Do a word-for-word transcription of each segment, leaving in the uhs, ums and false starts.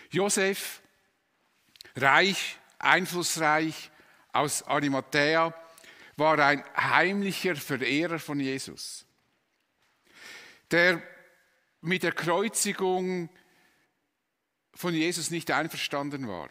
Josef, reich, einflussreich, aus Arimathäa, war ein heimlicher Verehrer von Jesus, der mit der Kreuzigung von Jesus nicht einverstanden war.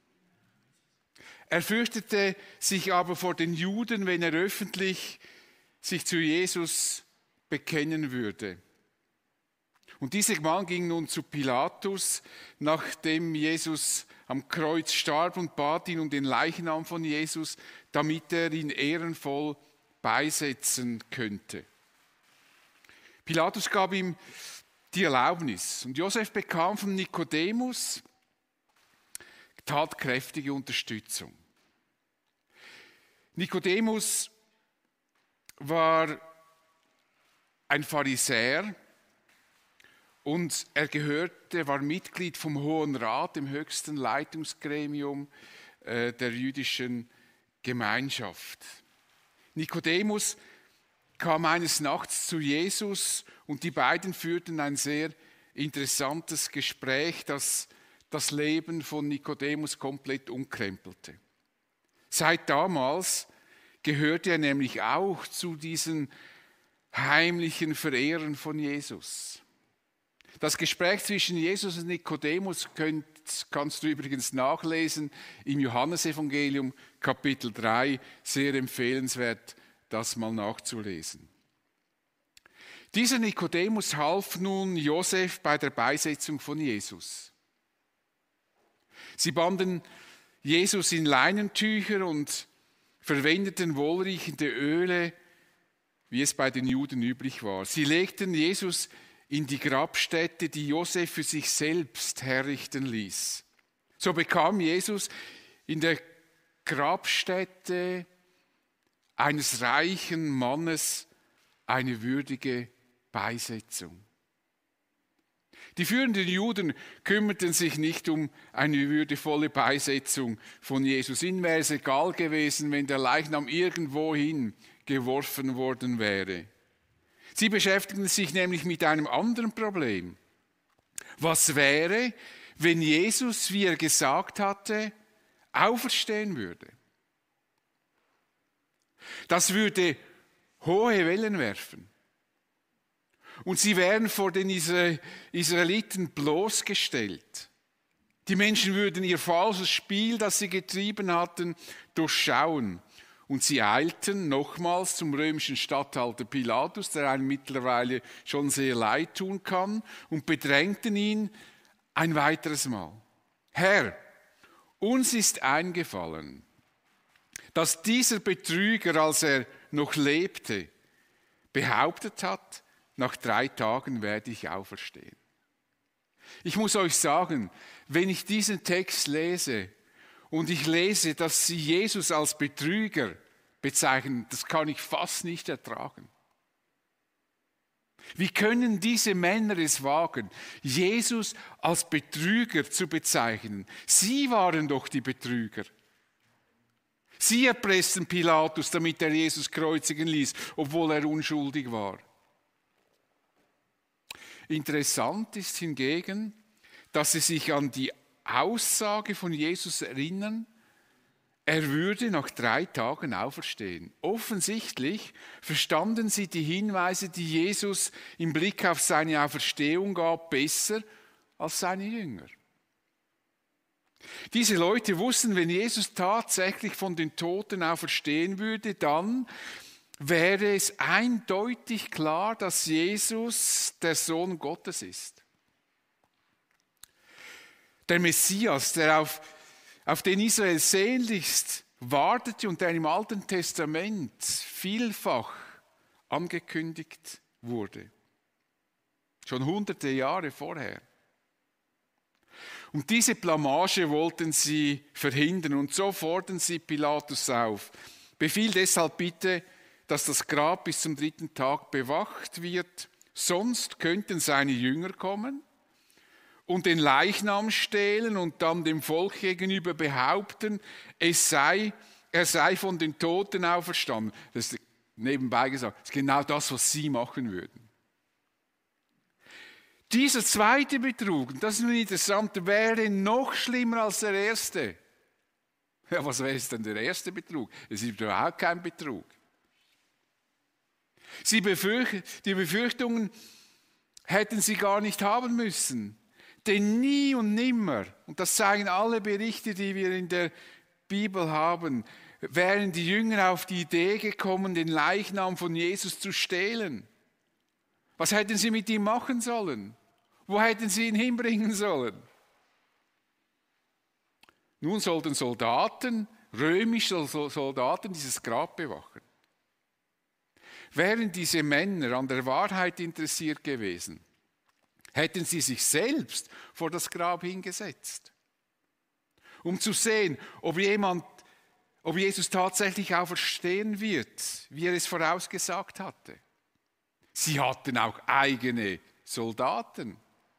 Er fürchtete sich aber vor den Juden, wenn er öffentlich sich zu Jesus bekennen würde. Und dieser Mann ging nun zu Pilatus, nachdem Jesus am Kreuz starb, und bat ihn um den Leichnam von Jesus, damit er ihn ehrenvoll beisetzen könnte. Pilatus gab ihm die Erlaubnis, und Josef bekam von Nikodemus tatkräftige Unterstützung. Nikodemus war ein Pharisäer und er gehörte, war Mitglied vom Hohen Rat, dem höchsten Leitungsgremium äh, der jüdischen Gemeinschaft. Nikodemus kam eines Nachts zu Jesus und die beiden führten ein sehr interessantes Gespräch, das das Leben von Nikodemus komplett umkrempelte. Seit damals gehörte er nämlich auch zu diesen heimlichen Verehrern von Jesus. Das Gespräch zwischen Jesus und Nikodemus könnt, kannst du übrigens nachlesen im Johannesevangelium Kapitel drei, sehr empfehlenswert, das mal nachzulesen. Dieser Nikodemus half nun Josef bei der Beisetzung von Jesus. Sie banden Jesus in Leinentücher und verwendeten wohlriechende Öle, wie es bei den Juden üblich war. Sie legten Jesus in die Grabstätte, die Josef für sich selbst herrichten ließ. So bekam Jesus in der Grabstätte eines reichen Mannes eine würdige Beisetzung. Die führenden Juden kümmerten sich nicht um eine würdevolle Beisetzung von Jesus. Ihnen wäre es egal gewesen, wenn der Leichnam irgendwohin geworfen worden wäre. Sie beschäftigten sich nämlich mit einem anderen Problem. Was wäre, wenn Jesus, wie er gesagt hatte, auferstehen würde? Das würde hohe Wellen werfen. Und sie wären vor den Israeliten bloßgestellt. Die Menschen würden ihr falsches Spiel, das sie getrieben hatten, durchschauen. Und sie eilten nochmals zum römischen Statthalter Pilatus, der einem mittlerweile schon sehr leid tun kann, und bedrängten ihn ein weiteres Mal. Herr, uns ist eingefallen, dass dieser Betrüger, als er noch lebte, behauptet hat, nach drei Tagen werde ich auferstehen. Ich muss euch sagen, wenn ich diesen Text lese und ich lese, dass sie Jesus als Betrüger bezeichnen, das kann ich fast nicht ertragen. Wie können diese Männer es wagen, Jesus als Betrüger zu bezeichnen? Sie waren doch die Betrüger. Sie erpressten Pilatus, damit er Jesus kreuzigen ließ, obwohl er unschuldig war. Interessant ist hingegen, dass sie sich an die Aussage von Jesus erinnern, er würde nach drei Tagen auferstehen. Offensichtlich verstanden sie die Hinweise, die Jesus im Blick auf seine Auferstehung gab, besser als seine Jünger. Diese Leute wussten, wenn Jesus tatsächlich von den Toten auferstehen würde, dann wäre es eindeutig klar, dass Jesus der Sohn Gottes ist. Der Messias, der auf, auf den Israel sehnlichst wartete und der im Alten Testament vielfach angekündigt wurde. Schon hunderte Jahre vorher. Und diese Blamage wollten sie verhindern und so fordern sie Pilatus auf. Befiehl deshalb bitte, dass das Grab bis zum dritten Tag bewacht wird, sonst könnten seine Jünger kommen und den Leichnam stehlen und dann dem Volk gegenüber behaupten, es sei, er sei von den Toten auferstanden. Das ist nebenbei gesagt, das ist genau das, was sie machen würden. Dieser zweite Betrug, und das ist nun interessant, wäre noch schlimmer als der erste. Ja, was wäre denn der erste Betrug? Es ist überhaupt kein Betrug. Sie befürchten, die Befürchtungen hätten sie gar nicht haben müssen. Denn nie und nimmer, und das zeigen alle Berichte, die wir in der Bibel haben, wären die Jünger auf die Idee gekommen, den Leichnam von Jesus zu stehlen. Was hätten sie mit ihm machen sollen? Wo hätten sie ihn hinbringen sollen? Nun sollten Soldaten, römische Soldaten, dieses Grab bewachen. Wären diese Männer an der Wahrheit interessiert gewesen, hätten sie sich selbst vor das Grab hingesetzt, um zu sehen, ob jemand, ob Jesus tatsächlich auferstehen wird, wie er es vorausgesagt hatte. Sie hatten auch eigene Soldaten.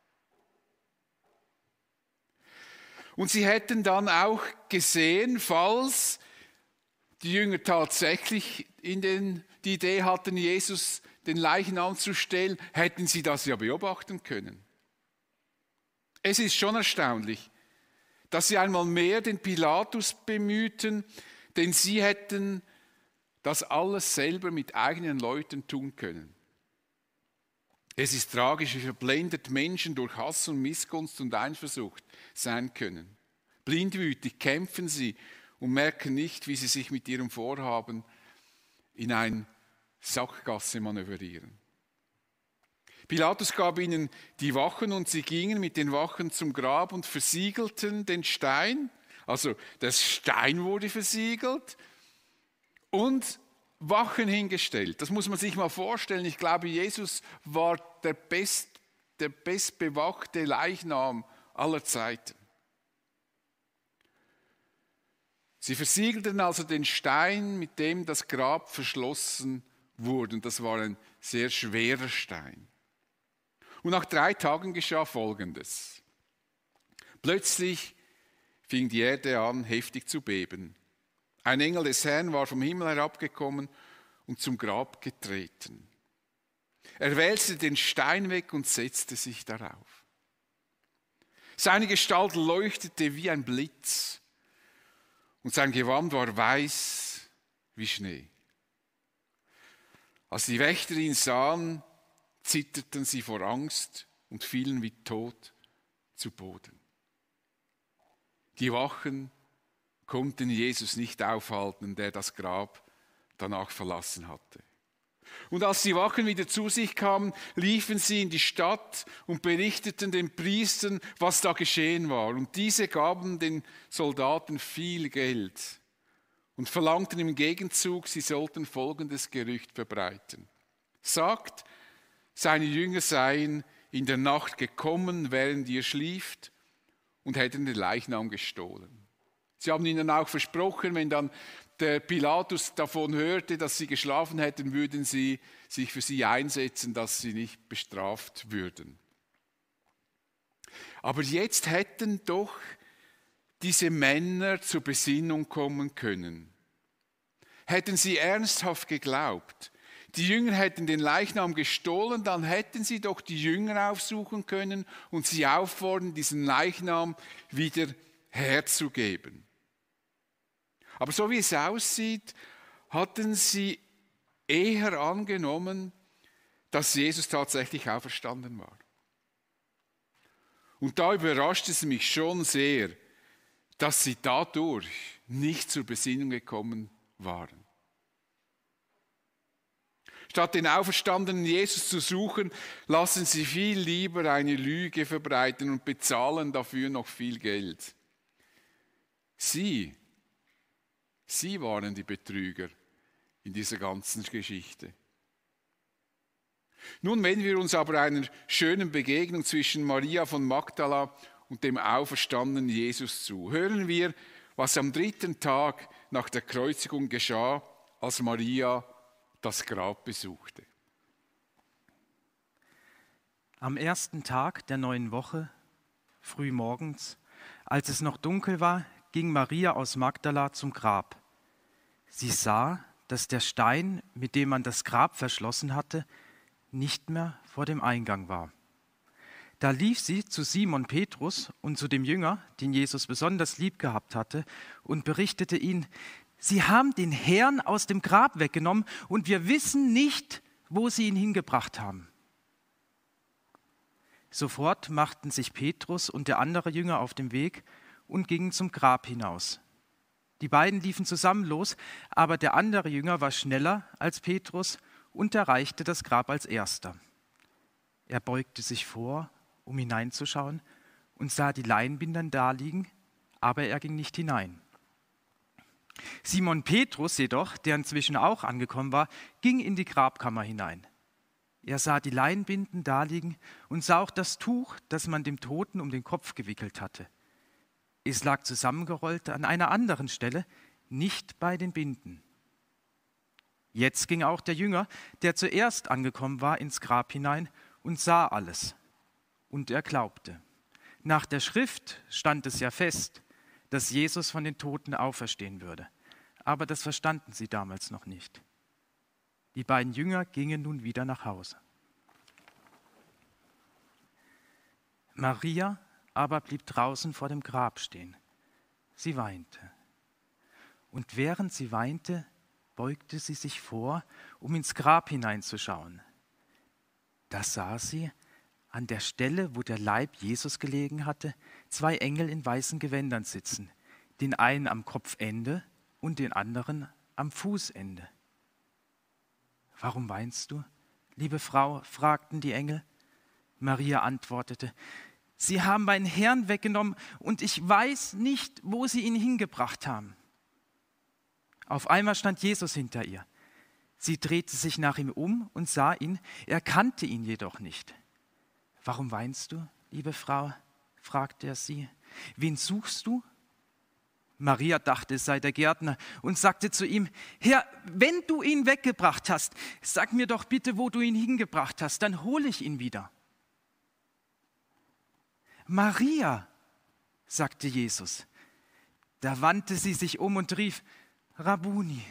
Und sie hätten dann auch gesehen, falls die Jünger tatsächlich in den, die Idee hatten, Jesus den Leichnam zu stehlen, hätten sie das ja beobachten können. Es ist schon erstaunlich, dass sie einmal mehr den Pilatus bemühten, denn sie hätten das alles selber mit eigenen Leuten tun können. Es ist tragisch, wie verblendet Menschen durch Hass und Missgunst und Eifersucht sein können. Blindwütig kämpfen sie und merken nicht, wie sie sich mit ihrem Vorhaben in eine Sackgasse manövrieren. Pilatus gab ihnen die Wachen und sie gingen mit den Wachen zum Grab und versiegelten den Stein. Also der Stein wurde versiegelt und Wachen hingestellt. Das muss man sich mal vorstellen. Ich glaube, Jesus war der best, der bestbewachte Leichnam aller Zeiten. Sie versiegelten also den Stein, mit dem das Grab verschlossen wurde. Und das war ein sehr schwerer Stein. Und nach drei Tagen geschah Folgendes. Plötzlich fing die Erde an, heftig zu beben. Ein Engel des Herrn war vom Himmel herabgekommen und zum Grab getreten. Er wälzte den Stein weg und setzte sich darauf. Seine Gestalt leuchtete wie ein Blitz und sein Gewand war weiß wie Schnee. Als die Wächter ihn sahen, zitterten sie vor Angst und fielen wie tot zu Boden. Die Wachen konnten Jesus nicht aufhalten, der das Grab danach verlassen hatte. Und als die Wachen wieder zu sich kamen, liefen sie in die Stadt und berichteten den Priestern, was da geschehen war. Und diese gaben den Soldaten viel Geld und verlangten im Gegenzug, sie sollten folgendes Gerücht verbreiten. Sagt, seine Jünger seien in der Nacht gekommen, während ihr schlieft, und hätten den Leichnam gestohlen. Sie haben ihnen auch versprochen, wenn dann der Pilatus davon hörte, dass sie geschlafen hätten, würden sie sich für sie einsetzen, dass sie nicht bestraft würden. Aber jetzt hätten doch diese Männer zur Besinnung kommen können. Hätten sie ernsthaft geglaubt, die Jünger hätten den Leichnam gestohlen, dann hätten sie doch die Jünger aufsuchen können und sie auffordern, diesen Leichnam wieder herzugeben. Aber so wie es aussieht, hatten sie eher angenommen, dass Jesus tatsächlich auferstanden war. Und da überraschte es mich schon sehr, dass sie dadurch nicht zur Besinnung gekommen waren. Statt den auferstandenen Jesus zu suchen, lassen sie viel lieber eine Lüge verbreiten und bezahlen dafür noch viel Geld. Sie, sie waren die Betrüger in dieser ganzen Geschichte. Nun wenden wir uns aber einer schönen Begegnung zwischen Maria von Magdala und dem auferstandenen Jesus zu. Hören wir, was am dritten Tag nach der Kreuzigung geschah, als Maria das Grab besuchte. Am ersten Tag der neuen Woche, früh morgens, als es noch dunkel war, ging Maria aus Magdala zum Grab. Sie sah, dass der Stein, mit dem man das Grab verschlossen hatte, nicht mehr vor dem Eingang war. Da lief sie zu Simon Petrus und zu dem Jünger, den Jesus besonders lieb gehabt hatte, und berichtete ihnen: Sie haben den Herrn aus dem Grab weggenommen und wir wissen nicht, wo sie ihn hingebracht haben. Sofort machten sich Petrus und der andere Jünger auf den Weg und gingen zum Grab hinaus. Die beiden liefen zusammen los, aber der andere Jünger war schneller als Petrus und erreichte das Grab als erster. Er beugte sich vor, um hineinzuschauen, und sah die Leinbinder daliegen, aber er ging nicht hinein. Simon Petrus jedoch, der inzwischen auch angekommen war, ging in die Grabkammer hinein. Er sah die Leinbinden daliegen und sah auch das Tuch, das man dem Toten um den Kopf gewickelt hatte. Es lag zusammengerollt an einer anderen Stelle, nicht bei den Binden. Jetzt ging auch der Jünger, der zuerst angekommen war, ins Grab hinein und sah alles. Und er glaubte. Nach der Schrift stand es ja fest, dass Jesus von den Toten auferstehen würde. Aber das verstanden sie damals noch nicht. Die beiden Jünger gingen nun wieder nach Hause. Maria aber blieb draußen vor dem Grab stehen. Sie weinte. Und während sie weinte, beugte sie sich vor, um ins Grab hineinzuschauen. Da sah sie, an der Stelle, wo der Leib Jesus gelegen hatte, zwei Engel in weißen Gewändern sitzen, den einen am Kopfende und den anderen am Fußende. »Warum weinst du, liebe Frau?« fragten die Engel. Maria antwortete: »Sie haben meinen Herrn weggenommen und ich weiß nicht, wo sie ihn hingebracht haben.« Auf einmal stand Jesus hinter ihr. Sie drehte sich nach ihm um und sah ihn, er kannte ihn jedoch nicht. »Warum weinst du, liebe Frau?« fragte er sie. »Wen suchst du?« Maria dachte, es sei der Gärtner und sagte zu ihm: »Herr, wenn du ihn weggebracht hast, sag mir doch bitte, wo du ihn hingebracht hast, dann hole ich ihn wieder.« »Maria«, sagte Jesus. Da wandte sie sich um und rief: »Rabbuni.«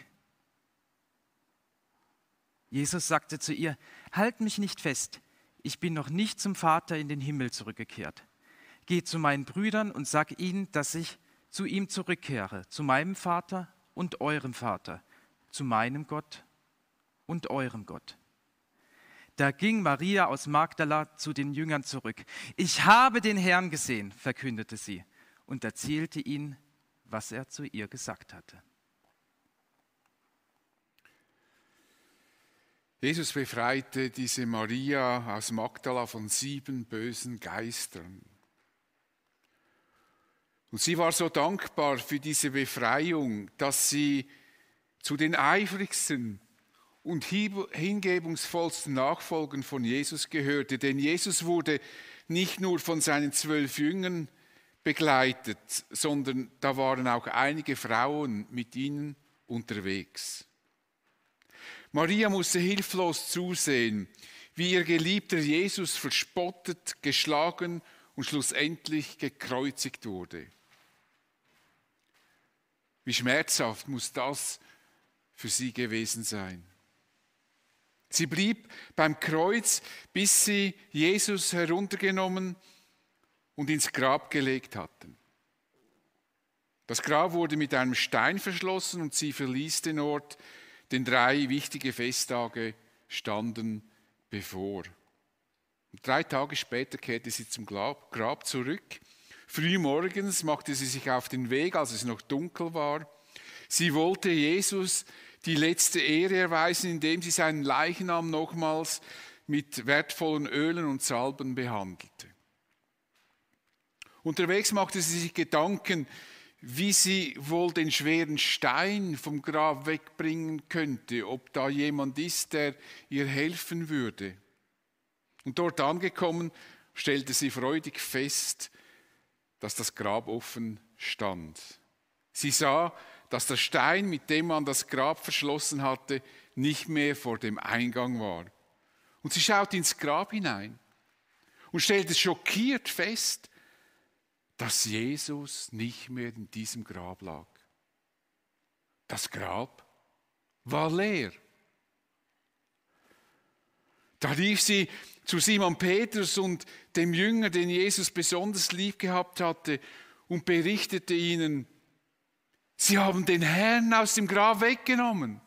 Jesus sagte zu ihr: »Halt mich nicht fest, ich bin noch nicht zum Vater in den Himmel zurückgekehrt. Geh zu meinen Brüdern und sag ihnen, dass ich zu ihm zurückkehre, zu meinem Vater und eurem Vater, zu meinem Gott und eurem Gott.« Da ging Maria aus Magdala zu den Jüngern zurück. »Ich habe den Herrn gesehen«, verkündete sie und erzählte ihnen, was er zu ihr gesagt hatte. Jesus befreite diese Maria aus Magdala von sieben bösen Geistern. Und sie war so dankbar für diese Befreiung, dass sie zu den eifrigsten und hingebungsvollsten Nachfolgern von Jesus gehörte. Denn Jesus wurde nicht nur von seinen zwölf Jüngern begleitet, sondern da waren auch einige Frauen mit ihnen unterwegs. Maria musste hilflos zusehen, wie ihr geliebter Jesus verspottet, geschlagen und schlussendlich gekreuzigt wurde. Wie schmerzhaft muss das für sie gewesen sein. Sie blieb beim Kreuz, bis sie Jesus heruntergenommen und ins Grab gelegt hatten. Das Grab wurde mit einem Stein verschlossen und sie verließ den Ort, denn drei wichtige Festtage standen bevor. Und drei Tage später kehrte sie zum Grab zurück. Frühmorgens machte sie sich auf den Weg, als es noch dunkel war. Sie wollte Jesus die letzte Ehre erweisen, indem sie seinen Leichnam nochmals mit wertvollen Ölen und Salben behandelte. Unterwegs machte sie sich Gedanken, wie sie wohl den schweren Stein vom Grab wegbringen könnte, ob da jemand ist, der ihr helfen würde. Und dort angekommen, stellte sie freudig fest, dass das Grab offen stand. Sie sah, dass der Stein, mit dem man das Grab verschlossen hatte, nicht mehr vor dem Eingang war. Und sie schaute ins Grab hinein und stellte schockiert fest, dass Jesus nicht mehr in diesem Grab lag. Das Grab war leer. Da rief sie zu Simon Petrus und dem Jünger, den Jesus besonders lieb gehabt hatte, und berichtete ihnen, sie haben den Herrn aus dem Grab weggenommen.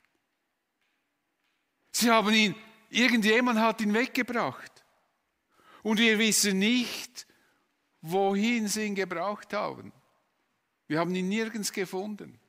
Sie haben ihn, irgendjemand hat ihn weggebracht. Und wir wissen nicht, wohin sie ihn gebracht haben. Wir haben ihn nirgends gefunden.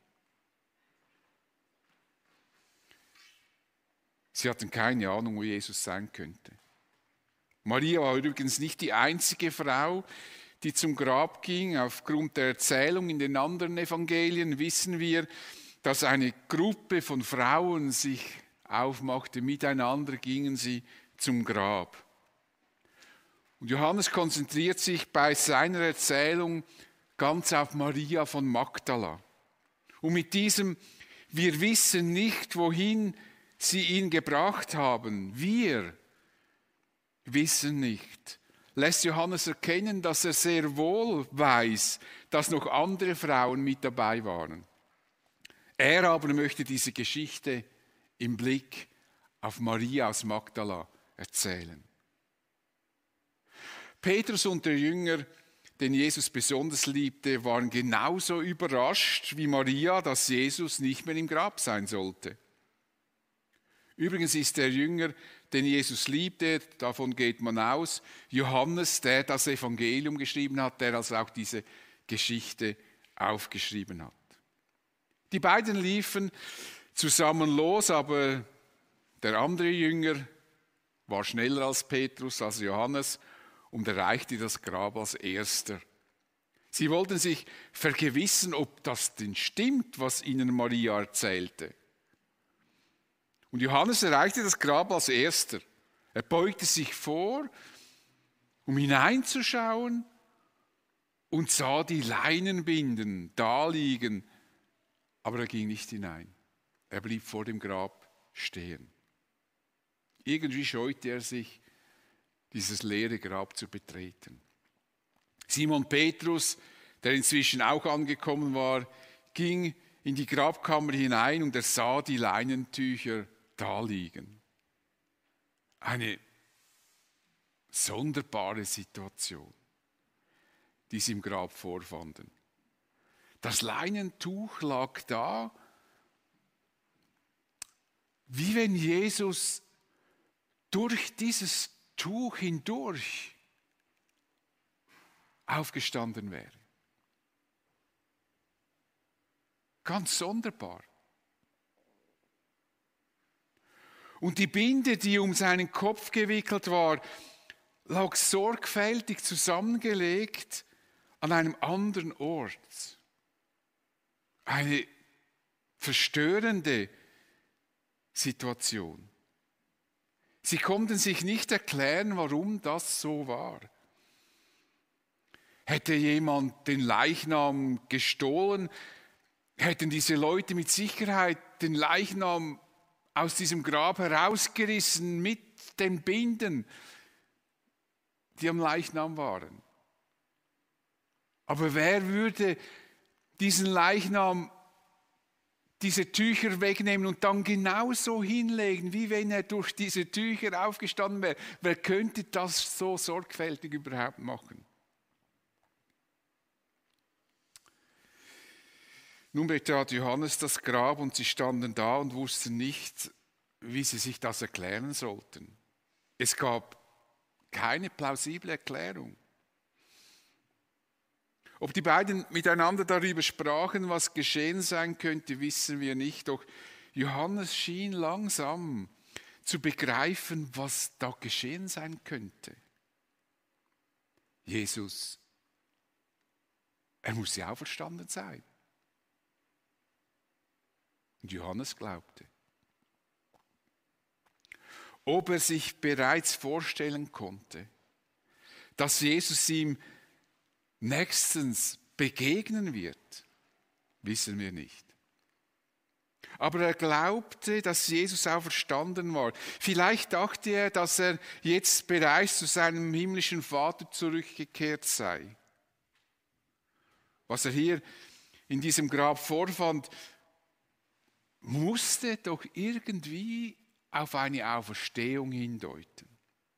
Sie hatten keine Ahnung, wo Jesus sein könnte. Maria war übrigens nicht die einzige Frau, die zum Grab ging. Aufgrund der Erzählung in den anderen Evangelien wissen wir, dass eine Gruppe von Frauen sich aufmachte. Miteinander gingen sie zum Grab. Und Johannes konzentriert sich bei seiner Erzählung ganz auf Maria von Magdala. Und mit diesem, wir wissen nicht, wohin sie ihn gebracht haben, wir wissen nicht, lässt Johannes erkennen, dass er sehr wohl weiß, dass noch andere Frauen mit dabei waren. Er aber möchte diese Geschichte im Blick auf Maria aus Magdala erzählen. Petrus und der Jünger, den Jesus besonders liebte, waren genauso überrascht wie Maria, dass Jesus nicht mehr im Grab sein sollte. Übrigens ist der Jünger, den Jesus liebte, davon geht man aus, Johannes, der das Evangelium geschrieben hat, der also auch diese Geschichte aufgeschrieben hat. Die beiden liefen zusammen los, aber der andere Jünger war schneller als Petrus, als Johannes, und erreichte das Grab als erster. Sie wollten sich vergewissern, ob das denn stimmt, was ihnen Maria erzählte. Und Johannes erreichte das Grab als erster. Er beugte sich vor, um hineinzuschauen, und sah die Leinenbinden da liegen, aber er ging nicht hinein. Er blieb vor dem Grab stehen. Irgendwie scheute er sich, dieses leere Grab zu betreten. Simon Petrus, der inzwischen auch angekommen war, ging in die Grabkammer hinein und er sah die Leinentücher da liegen. Eine sonderbare Situation, die sie im Grab vorfanden. Das Leinentuch lag da, wie wenn Jesus durch dieses Tuch hindurch aufgestanden wäre. Ganz sonderbar. Und die Binde, die um seinen Kopf gewickelt war, lag sorgfältig zusammengelegt an einem anderen Ort. Eine verstörende Situation. Sie konnten sich nicht erklären, warum das so war. Hätte jemand den Leichnam gestohlen, hätten diese Leute mit Sicherheit den Leichnam aus diesem Grab herausgerissen mit den Binden, die am Leichnam waren. Aber wer würde diesen Leichnam, diese Tücher wegnehmen und dann genauso hinlegen, wie wenn er durch diese Tücher aufgestanden wäre? Wer könnte das so sorgfältig überhaupt machen? Nun betrat Johannes das Grab und sie standen da und wussten nicht, wie sie sich das erklären sollten. Es gab keine plausible Erklärung. Ob die beiden miteinander darüber sprachen, was geschehen sein könnte, wissen wir nicht. Doch Johannes schien langsam zu begreifen, was da geschehen sein könnte. Jesus, er muss ja auferstanden sein. Und Johannes glaubte. Ob er sich bereits vorstellen konnte, dass Jesus ihm nächstens begegnen wird, wissen wir nicht. Aber er glaubte, dass Jesus auferstanden war. Vielleicht dachte er, dass er jetzt bereits zu seinem himmlischen Vater zurückgekehrt sei. Was er hier in diesem Grab vorfand, musste doch irgendwie auf eine Auferstehung hindeuten.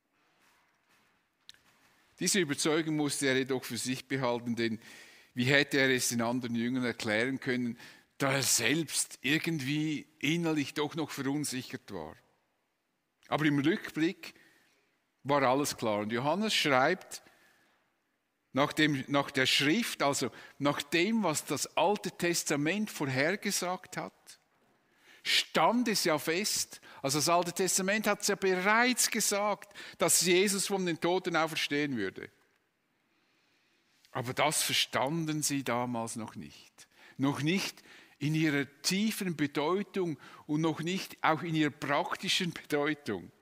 Diese Überzeugung musste er jedoch für sich behalten, denn wie hätte er es den anderen Jüngern erklären können, da er selbst irgendwie innerlich doch noch verunsichert war. Aber im Rückblick war alles klar. Und Johannes schreibt, nach, dem, nach der Schrift, also nach dem, was das Alte Testament vorhergesagt hat, stand es ja fest, also das Alte Testament hat es ja bereits gesagt, dass Jesus von den Toten auferstehen würde. Aber das verstanden sie damals noch nicht. Noch nicht in ihrer tiefen Bedeutung und noch nicht auch in ihrer praktischen Bedeutung.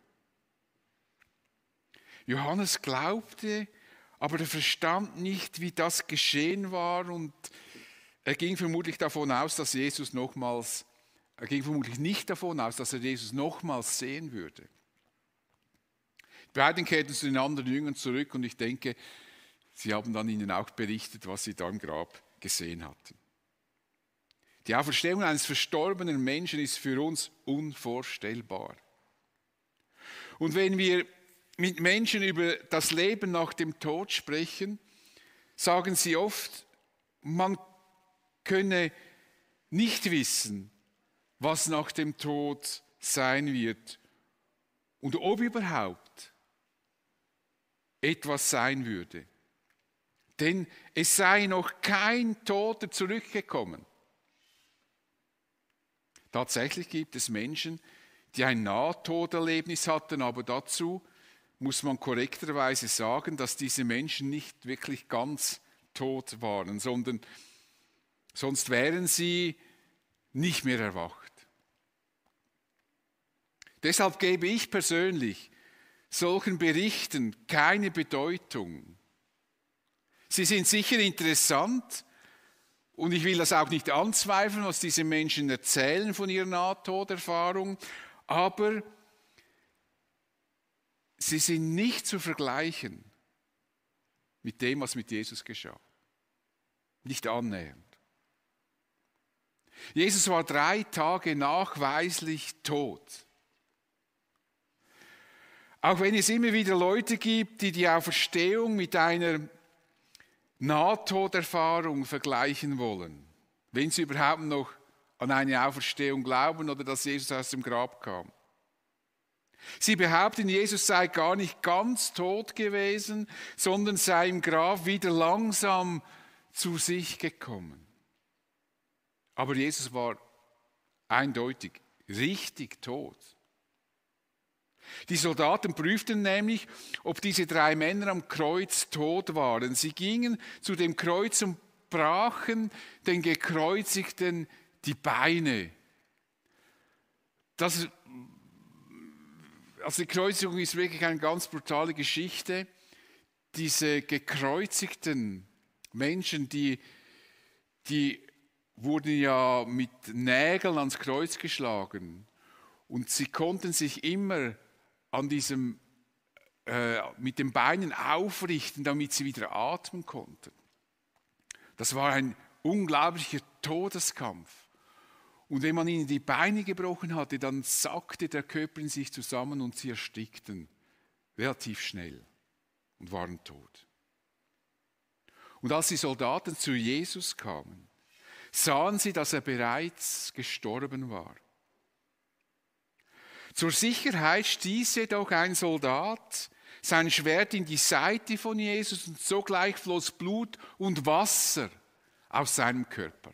Johannes glaubte, aber er verstand nicht, wie das geschehen war, und er ging vermutlich davon aus, dass Jesus nochmals, er ging vermutlich nicht davon aus, dass er Jesus nochmals sehen würde. Die beiden kehrten zu den anderen Jüngern zurück und ich denke, sie haben dann ihnen auch berichtet, was sie da im Grab gesehen hatten. Die Auferstehung eines verstorbenen Menschen ist für uns unvorstellbar. Und wenn wir mit Menschen über das Leben nach dem Tod sprechen, sagen sie oft, man könne nicht wissen, was nach dem Tod sein wird und ob überhaupt etwas sein würde. Denn es sei noch kein Toter zurückgekommen. Tatsächlich gibt es Menschen, die ein Nahtoderlebnis hatten, aber dazu muss man korrekterweise sagen, dass diese Menschen nicht wirklich ganz tot waren, sondern sonst wären sie nicht mehr erwacht. Deshalb gebe ich persönlich solchen Berichten keine Bedeutung. Sie sind sicher interessant und ich will das auch nicht anzweifeln, was diese Menschen erzählen von ihrer Nahtoderfahrung, aber sie sind nicht zu vergleichen mit dem, was mit Jesus geschah. Nicht annähernd. Jesus war drei Tage nachweislich tot. Auch wenn es immer wieder Leute gibt, die die Auferstehung mit einer Nahtoderfahrung vergleichen wollen, wenn sie überhaupt noch an eine Auferstehung glauben oder dass Jesus aus dem Grab kam. Sie behaupten, Jesus sei gar nicht ganz tot gewesen, sondern sei im Grab wieder langsam zu sich gekommen. Aber Jesus war eindeutig richtig tot. Die Soldaten prüften nämlich, ob diese drei Männer am Kreuz tot waren. Sie gingen zu dem Kreuz und brachen den Gekreuzigten die Beine. Das, also die Kreuzigung ist wirklich eine ganz brutale Geschichte. Diese gekreuzigten Menschen, die, die wurden ja mit Nägeln ans Kreuz geschlagen und sie konnten sich immer an diesem, äh, mit den Beinen aufrichten, damit sie wieder atmen konnten. Das war ein unglaublicher Todeskampf. Und wenn man ihnen die Beine gebrochen hatte, dann sackte der Körper in sich zusammen und sie erstickten relativ schnell und waren tot. Und als die Soldaten zu Jesus kamen, sahen sie, dass er bereits gestorben war. Zur Sicherheit stieß jedoch ein Soldat sein Schwert in die Seite von Jesus und sogleich floss Blut und Wasser aus seinem Körper.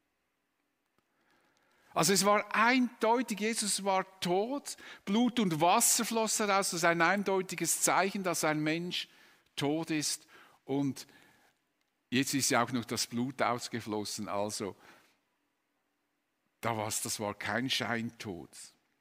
Also es war eindeutig, Jesus war tot, Blut und Wasser floss heraus, das ist ein eindeutiges Zeichen, dass ein Mensch tot ist, und jetzt ist ja auch noch das Blut ausgeflossen, also da war's, das war kein Scheintod.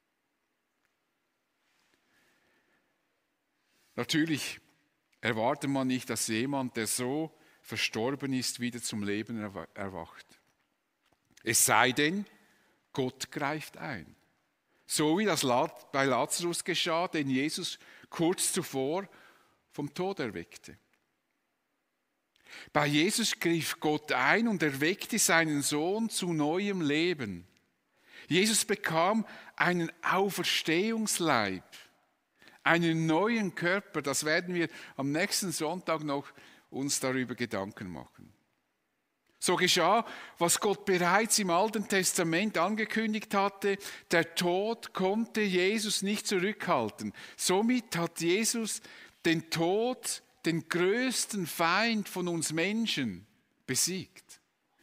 Natürlich erwartet man nicht, dass jemand, der so verstorben ist, wieder zum Leben erwacht. Es sei denn, Gott greift ein. So wie das bei Lazarus geschah, den Jesus kurz zuvor vom Tod erweckte. Bei Jesus griff Gott ein und erweckte seinen Sohn zu neuem Leben. Jesus bekam einen Auferstehungsleib, einen neuen Körper. Das werden wir am nächsten Sonntag noch uns darüber Gedanken machen. So geschah, was Gott bereits im Alten Testament angekündigt hatte. Der Tod konnte Jesus nicht zurückhalten. Somit hat Jesus den Tod, den größten Feind von uns Menschen, besiegt.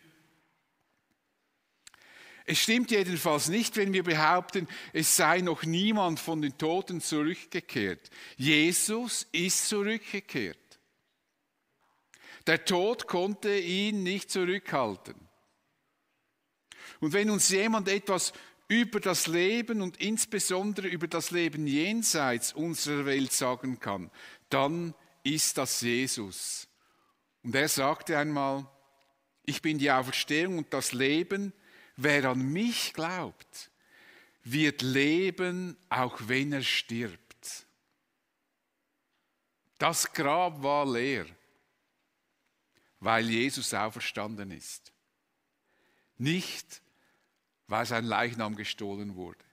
Es stimmt jedenfalls nicht, wenn wir behaupten, es sei noch niemand von den Toten zurückgekehrt. Jesus ist zurückgekehrt. Der Tod konnte ihn nicht zurückhalten. Und wenn uns jemand etwas über das Leben und insbesondere über das Leben jenseits unserer Welt sagen kann, dann ist das Jesus. Und er sagte einmal, ich bin die Auferstehung und das Leben. Wer an mich glaubt, wird leben, auch wenn er stirbt. Das Grab war leer, weil Jesus auferstanden ist. Nicht, weil sein Leichnam gestohlen wurde.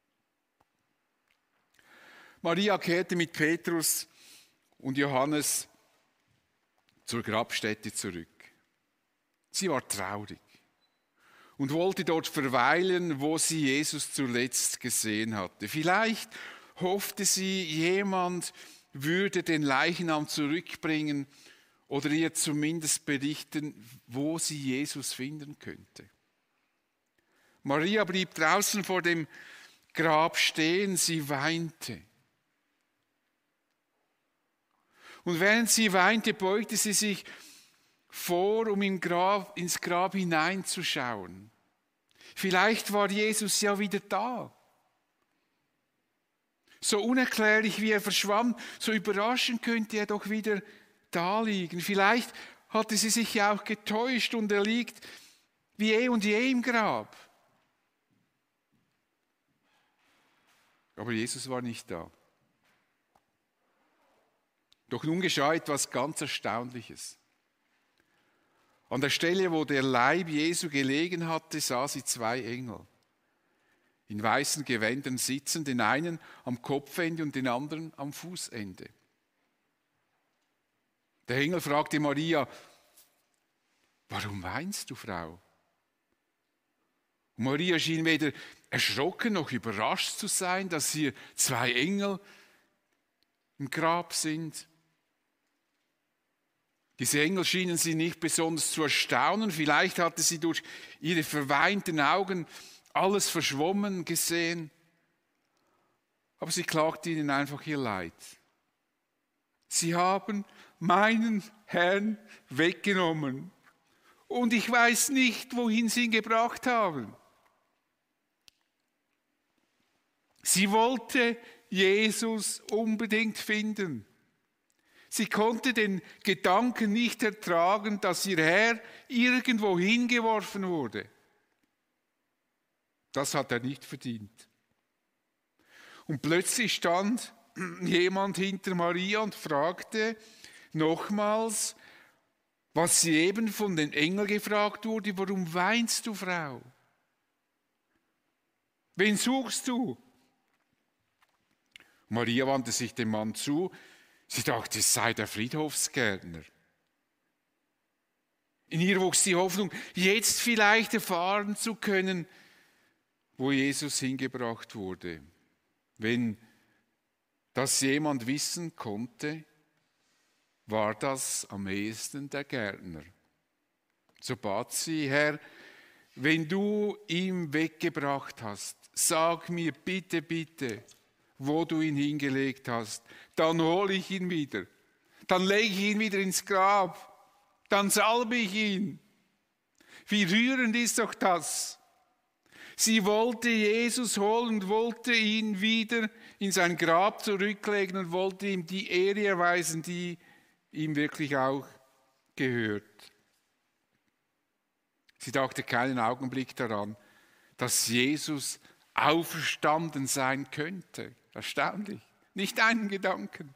Maria kehrte mit Petrus und Johannes zur Grabstätte zurück. Sie war traurig und wollte dort verweilen, wo sie Jesus zuletzt gesehen hatte. Vielleicht hoffte sie, jemand würde den Leichnam zurückbringen oder ihr zumindest berichten, wo sie Jesus finden könnte. Maria blieb draußen vor dem Grab stehen, sie weinte. Und während sie weinte, beugte sie sich vor, um im Grab, ins Grab hineinzuschauen. Vielleicht war Jesus ja wieder da. So unerklärlich wie er verschwand, so überraschend könnte er doch wieder da liegen. Vielleicht hatte sie sich ja auch getäuscht und er liegt wie eh und je im Grab. Aber Jesus war nicht da. Doch nun geschah etwas ganz Erstaunliches. An der Stelle, wo der Leib Jesu gelegen hatte, sah sie zwei Engel in weißen Gewändern sitzen, den einen am Kopfende und den anderen am Fußende. Der Engel fragte Maria, warum weinst du, Frau? Und Maria schien weder erschrocken noch überrascht zu sein, dass hier zwei Engel im Grab sind. Diese Engel schienen sie nicht besonders zu erstaunen. Vielleicht hatte sie durch ihre verweinten Augen alles verschwommen gesehen. Aber sie klagte ihnen einfach ihr Leid. Sie haben meinen Herrn weggenommen und ich weiß nicht, wohin sie ihn gebracht haben. Sie wollte Jesus unbedingt finden. Sie konnte den Gedanken nicht ertragen, dass ihr Herr irgendwo hingeworfen wurde. Das hat er nicht verdient. Und plötzlich stand jemand hinter Maria und fragte nochmals, was sie eben von den Engeln gefragt wurde, warum weinst du, Frau? Wen suchst du? Maria wandte sich dem Mann zu. Sie dachte, es sei der Friedhofsgärtner. In ihr wuchs die Hoffnung, jetzt vielleicht erfahren zu können, wo Jesus hingebracht wurde. Wenn das jemand wissen konnte, war das am ehesten der Gärtner. So bat sie, Herr, wenn du ihn weggebracht hast, sag mir bitte, bitte, wo du ihn hingelegt hast, dann hole ich ihn wieder. Dann lege ich ihn wieder ins Grab. Dann salbe ich ihn. Wie rührend ist doch das. Sie wollte Jesus holen und wollte ihn wieder in sein Grab zurücklegen und wollte ihm die Ehre erweisen, die ihm wirklich auch gehört. Sie dachte keinen Augenblick daran, dass Jesus auferstanden sein könnte. Erstaunlich. Nicht einen Gedanken.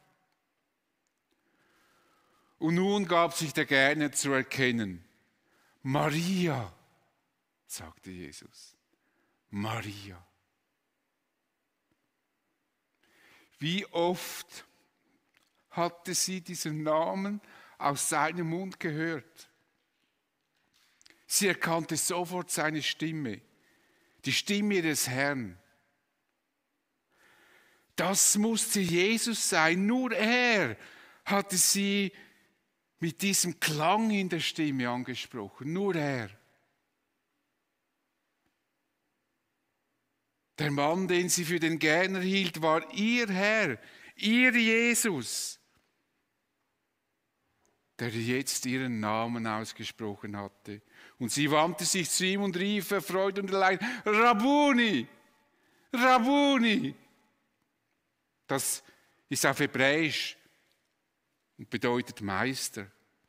Und nun gab sich der Gärtner zu erkennen. Maria, sagte Jesus. Maria. Wie oft hatte sie diesen Namen aus seinem Mund gehört? Sie erkannte sofort seine Stimme, die Stimme des Herrn. Das musste Jesus sein. Nur er hatte sie mit diesem Klang in der Stimme angesprochen. Nur er. Der Mann, den sie für den Gärtner hielt, war ihr Herr, ihr Jesus, der jetzt ihren Namen ausgesprochen hatte. Und sie wandte sich zu ihm und rief erfreut und erleichtert: Rabbuni, Rabbuni. Das ist auf Hebräisch und bedeutet Meister.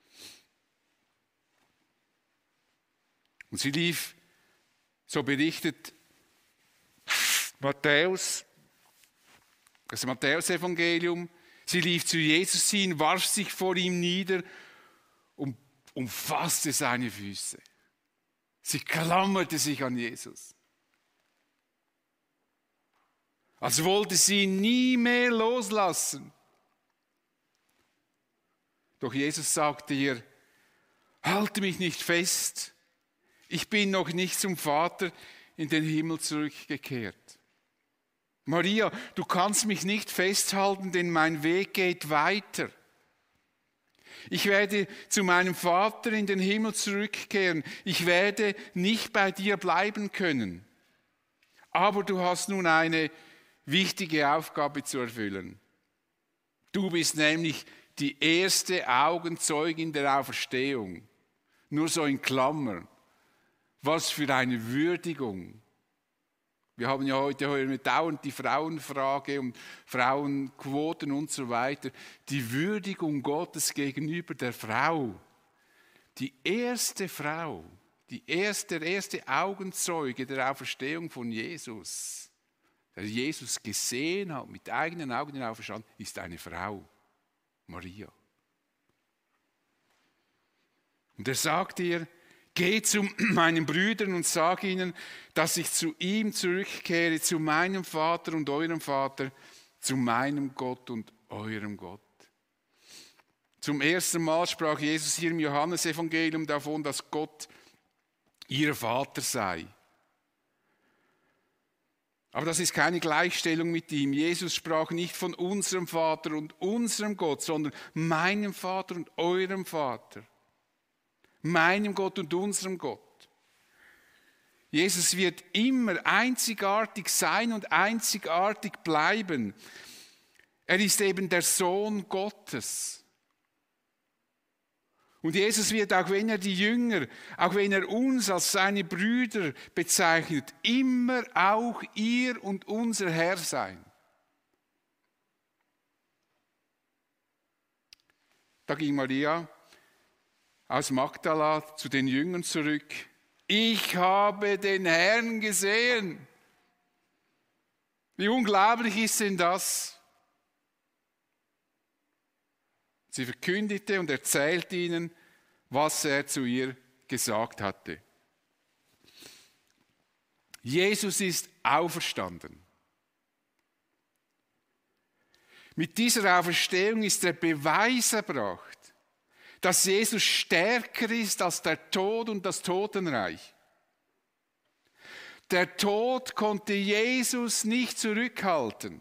Und sie lief, so berichtet Matthäus, das Matthäus-Evangelium, sie lief zu Jesus hin, warf sich vor ihm nieder und umfasste seine Füße. Sie klammerte sich an Jesus, als wollte sie ihn nie mehr loslassen. Doch Jesus sagte ihr: Halte mich nicht fest, ich bin noch nicht zum Vater in den Himmel zurückgekehrt. Maria, du kannst mich nicht festhalten, denn mein Weg geht weiter. Ich werde zu meinem Vater in den Himmel zurückkehren. Ich werde nicht bei dir bleiben können. Aber du hast nun eine wichtige Aufgabe zu erfüllen. Du bist nämlich die erste Augenzeugin der Auferstehung. Nur so in Klammern. Was für eine Würdigung. Wir haben ja heute dauernd die Frauenfrage und Frauenquoten und so weiter. Die Würdigung Gottes gegenüber der Frau. Die erste Frau, die erste, der erste Augenzeuge der Auferstehung von Jesus, der Jesus gesehen hat, mit eigenen Augen auferstanden, ist eine Frau, Maria. Und er sagt ihr: Geh zu meinen Brüdern und sag ihnen, dass ich zu ihm zurückkehre, zu meinem Vater und eurem Vater, zu meinem Gott und eurem Gott. Zum ersten Mal sprach Jesus hier im Johannesevangelium davon, dass Gott ihr Vater sei. Aber das ist keine Gleichstellung mit ihm. Jesus sprach nicht von unserem Vater und unserem Gott, sondern meinem Vater und eurem Vater. Meinem Gott und unserem Gott. Jesus wird immer einzigartig sein und einzigartig bleiben. Er ist eben der Sohn Gottes. Und Jesus wird, auch wenn er die Jünger, auch wenn er uns als seine Brüder bezeichnet, immer auch ihr und unser Herr sein. Da ging Maria aus Magdala zu den Jüngern zurück. Ich habe den Herrn gesehen. Wie unglaublich ist denn das? Sie verkündigte und erzählte ihnen, was er zu ihr gesagt hatte. Jesus ist auferstanden. Mit dieser Auferstehung ist der Beweis erbracht, dass Jesus stärker ist als der Tod und das Totenreich. Der Tod konnte Jesus nicht zurückhalten.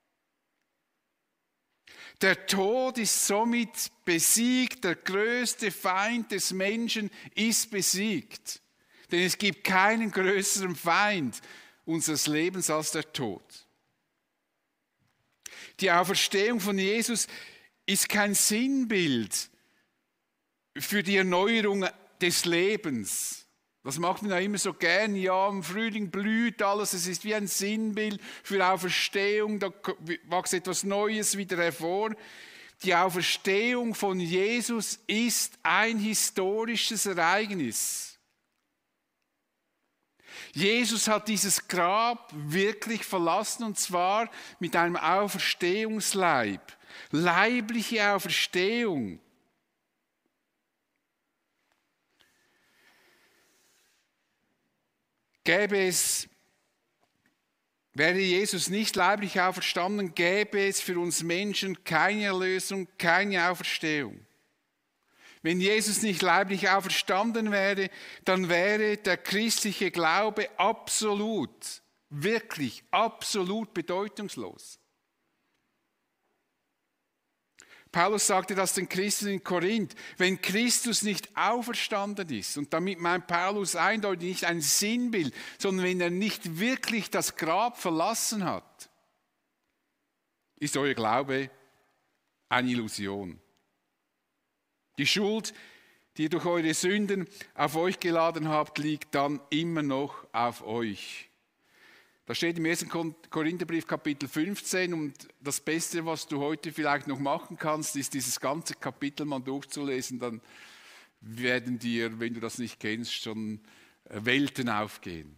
Der Tod ist somit besiegt, der größte Feind des Menschen ist besiegt. Denn es gibt keinen größeren Feind unseres Lebens als der Tod. Die Auferstehung von Jesus ist kein Sinnbild für die Erneuerung des Lebens. Das macht man ja immer so gern. Ja, im Frühling blüht alles. Es ist wie ein Sinnbild für Auferstehung. Da wächst etwas Neues wieder hervor. Die Auferstehung von Jesus ist ein historisches Ereignis. Jesus hat dieses Grab wirklich verlassen, und zwar mit einem Auferstehungsleib. Leibliche Auferstehung. Gäbe es Wäre Jesus nicht leiblich auferstanden, gäbe es für uns Menschen keine Erlösung, keine Auferstehung. Wenn Jesus nicht leiblich auferstanden wäre, dann wäre der christliche Glaube absolut, wirklich absolut bedeutungslos. Paulus sagte das den Christen in Korinth, wenn Christus nicht auferstanden ist, und damit meint Paulus eindeutig nicht ein Sinnbild, sondern wenn er nicht wirklich das Grab verlassen hat, ist euer Glaube eine Illusion. Die Schuld, die ihr durch eure Sünden auf euch geladen habt, liegt dann immer noch auf euch. Das steht im ersten Korintherbrief Kapitel fünfzehn und das Beste, was du heute vielleicht noch machen kannst, ist dieses ganze Kapitel mal durchzulesen, dann werden dir, wenn du das nicht kennst, schon Welten aufgehen.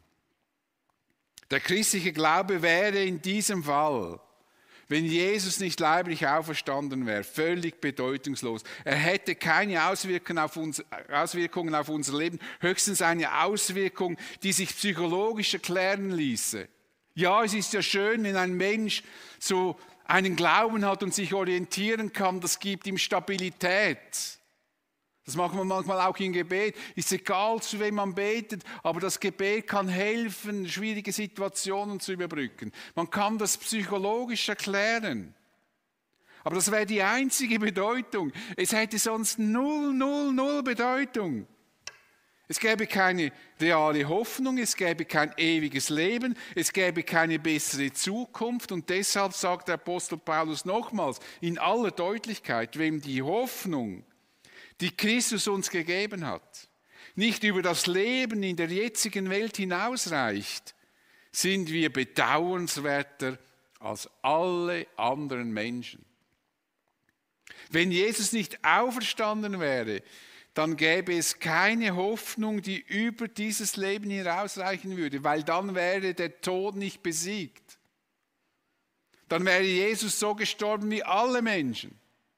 Der christliche Glaube wäre in diesem Fall, wenn Jesus nicht leiblich auferstanden wäre, völlig bedeutungslos. Er hätte keine Auswirkungen auf, uns, Auswirkungen auf unser Leben, höchstens eine Auswirkung, die sich psychologisch erklären ließe. Ja, es ist ja schön, wenn ein Mensch so einen Glauben hat und sich orientieren kann, das gibt ihm Stabilität. Das macht man manchmal auch im Gebet. Ist egal, zu wem man betet, aber das Gebet kann helfen, schwierige Situationen zu überbrücken. Man kann das psychologisch erklären. Aber das wäre die einzige Bedeutung. Es hätte sonst null, null, null Bedeutung. Es gäbe keine reale Hoffnung, es gäbe kein ewiges Leben, es gäbe keine bessere Zukunft. Und deshalb sagt der Apostel Paulus nochmals in aller Deutlichkeit, wem die Hoffnung, die Christus uns gegeben hat, nicht über das Leben in der jetzigen Welt hinausreicht, sind wir bedauernswerter als alle anderen Menschen. Wenn Jesus nicht auferstanden wäre, dann gäbe es keine Hoffnung, die über dieses Leben hinausreichen würde, weil dann wäre der Tod nicht besiegt. Dann wäre Jesus so gestorben wie alle Menschen.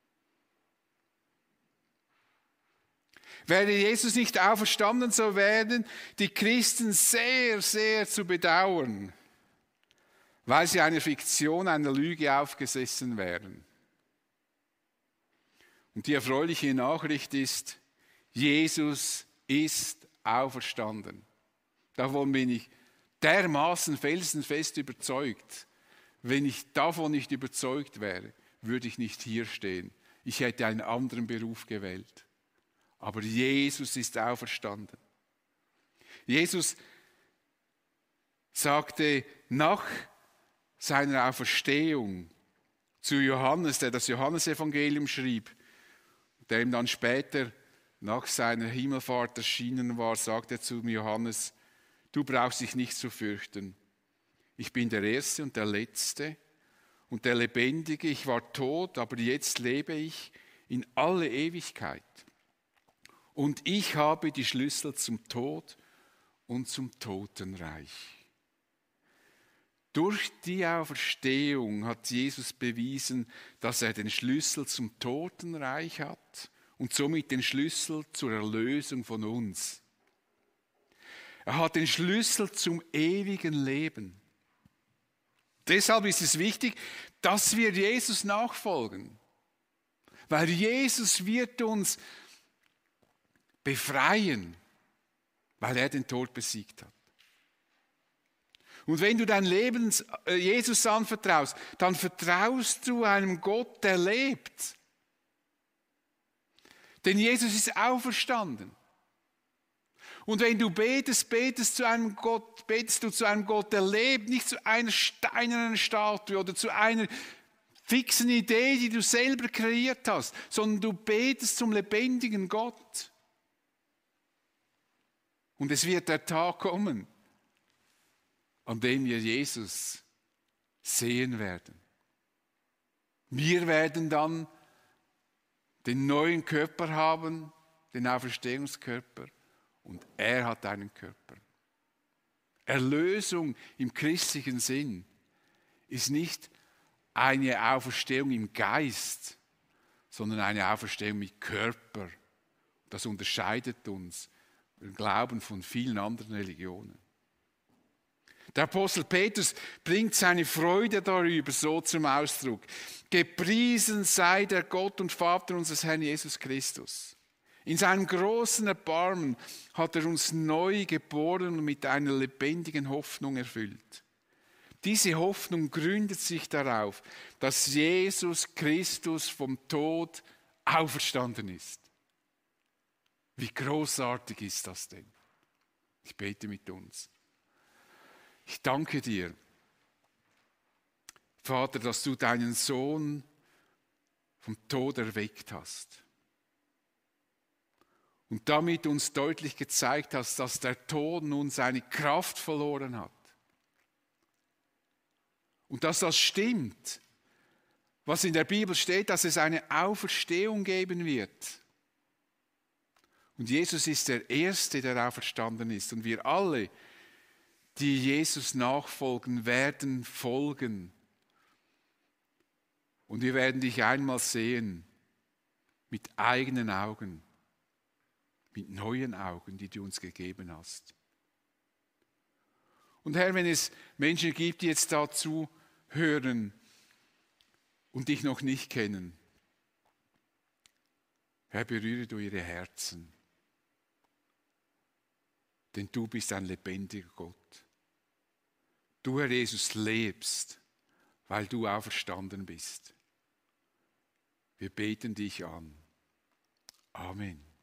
Wäre Jesus nicht auferstanden, so wären die Christen sehr, sehr zu bedauern, weil sie einer Fiktion, einer Lüge aufgesessen wären. Und die erfreuliche Nachricht ist, Jesus ist auferstanden. Davon bin ich dermaßen felsenfest überzeugt. Wenn ich davon nicht überzeugt wäre, würde ich nicht hier stehen. Ich hätte einen anderen Beruf gewählt. Aber Jesus ist auferstanden. Jesus sagte nach seiner Auferstehung zu Johannes, der das Johannesevangelium schrieb, der ihm dann später nach seiner Himmelfahrt erschienen war, sagt er zu Johannes, du brauchst dich nicht zu fürchten. Ich bin der Erste und der Letzte und der Lebendige. Ich war tot, aber jetzt lebe ich in alle Ewigkeit. Und ich habe die Schlüssel zum Tod und zum Totenreich. Durch die Auferstehung hat Jesus bewiesen, dass er den Schlüssel zum Totenreich hat und somit den Schlüssel zur Erlösung von uns. Er hat den Schlüssel zum ewigen Leben. Deshalb ist es wichtig, dass wir Jesus nachfolgen. Weil Jesus wird uns befreien, weil er den Tod besiegt hat. Und wenn du dein Leben Jesus anvertraust, dann vertraust du einem Gott, der lebt. Denn Jesus ist auferstanden. Und wenn du betest, betest, zu einem Gott, betest du zu einem Gott, der lebt, nicht zu einer steinernen Statue oder zu einer fixen Idee, die du selber kreiert hast, sondern du betest zum lebendigen Gott. Und es wird der Tag kommen, an dem wir Jesus sehen werden. Wir werden dann den neuen Körper haben, den Auferstehungskörper, und er hat einen Körper. Erlösung im christlichen Sinn ist nicht eine Auferstehung im Geist, sondern eine Auferstehung mit Körper. Das unterscheidet uns im Glauben von vielen anderen Religionen. Der Apostel Petrus bringt seine Freude darüber so zum Ausdruck. Gepriesen sei der Gott und Vater unseres Herrn Jesus Christus. In seinem großen Erbarmen hat er uns neu geboren und mit einer lebendigen Hoffnung erfüllt. Diese Hoffnung gründet sich darauf, dass Jesus Christus vom Tod auferstanden ist. Wie großartig ist das denn? Ich bete mit uns. Ich danke dir, Vater, dass du deinen Sohn vom Tod erweckt hast. Und damit uns deutlich gezeigt hast, dass der Tod nun seine Kraft verloren hat. Und dass das stimmt, was in der Bibel steht, dass es eine Auferstehung geben wird. Und Jesus ist der Erste, der auferstanden ist. Und wir alle, die Jesus nachfolgen, werden folgen. Und wir werden dich einmal sehen, mit eigenen Augen, mit neuen Augen, die du uns gegeben hast. Und Herr, wenn es Menschen gibt, die jetzt dazu hören und dich noch nicht kennen, Herr, berühre du ihre Herzen. Denn du bist ein lebendiger Gott. Du, Herr Jesus, lebst, weil du auferstanden bist. Wir beten dich an. Amen.